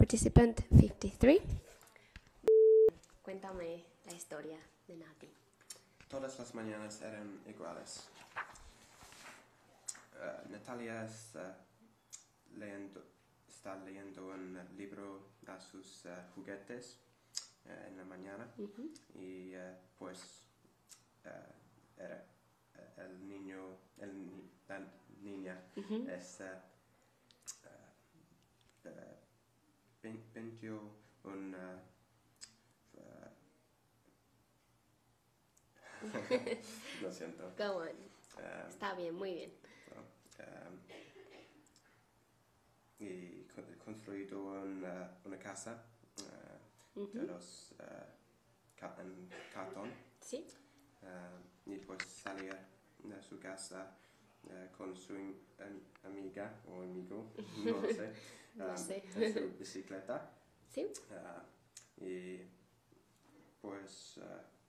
Participant 53. Cuéntame la historia de Nati. Todas las mañanas eran iguales. Natalia está leyendo un libro a sus juguetes en la mañana y era el niño, la niña pintió un lo siento. Go on. Está bien, muy bien. Y construido una casa de los en cartón. Sí. Y pues salía de su casa con su amiga o amigo, no lo sé, No sé. en su bicicleta. Sí. Y pues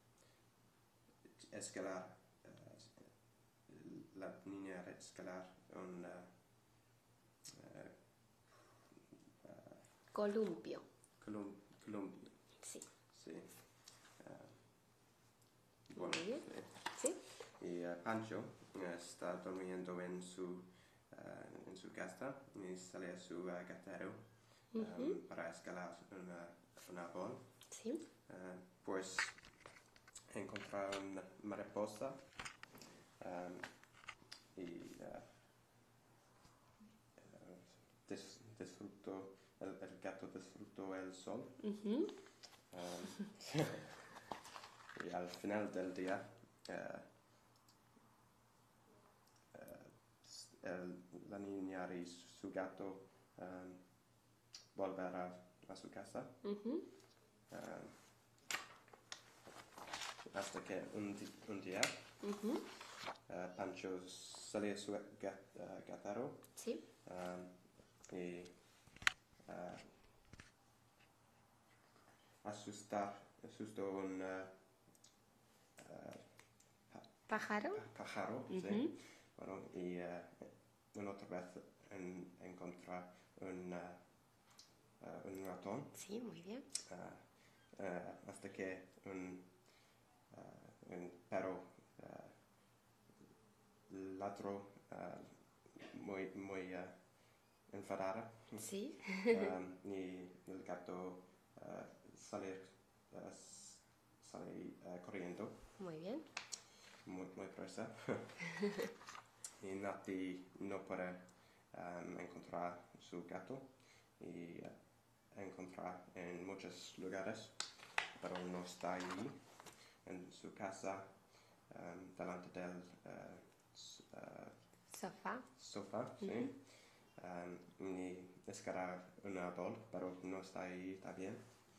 escalar, la niña era escalar un Columpio. columpio. Sí. Sí. Bueno, Muy bien. sí. Sí. Y Pancho está durmiendo en su casa y sale a su gatero para escalar un árbol. Sí. Pues encontrar una mariposa y el gato disfrutó el sol. Y al final del día la niña y su gato volverán a su casa hasta que un día Pancho salió a su gatero Sí. y asustó un Pájaro. pájaro, sí. Bueno, y otra vez encontrar un ratón. Sí, muy bien. Hasta que un perro ladró muy enfadada. Sí. Y el gato salió corriendo Muy bien. muy presa. Y Nati no puede encontrar su gato y encontrar en muchos lugares, pero no está allí en su casa delante del sofá, sí. Y escalar un árbol, pero no está ahí también.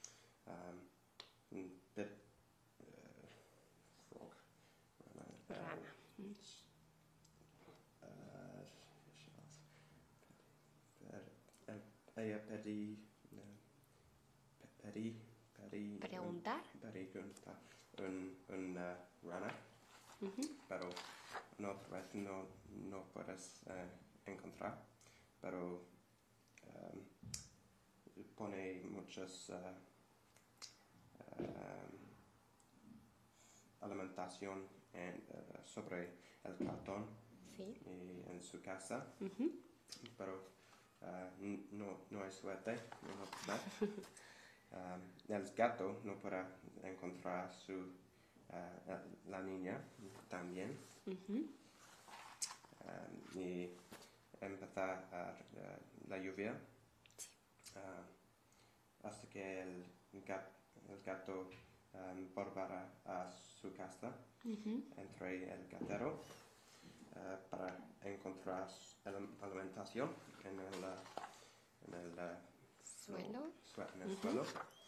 Frog. Rana. Ella Preguntar. pregunta una rana, pero otra vez no puedes encontrar, pero pone muchas alimentación sobre el cartón Sí. y en su casa, pero no hay suerte. El gato no podrá encontrar la niña también. Y empezar la lluvia hasta que el gato volverá a su casa. Entre el gatero para encontrar alimentación en el Suelo. suelo.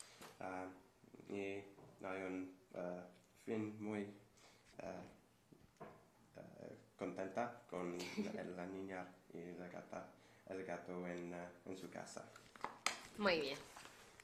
Y hay un fin muy contenta con la niña y el gato en su casa. Muy bien.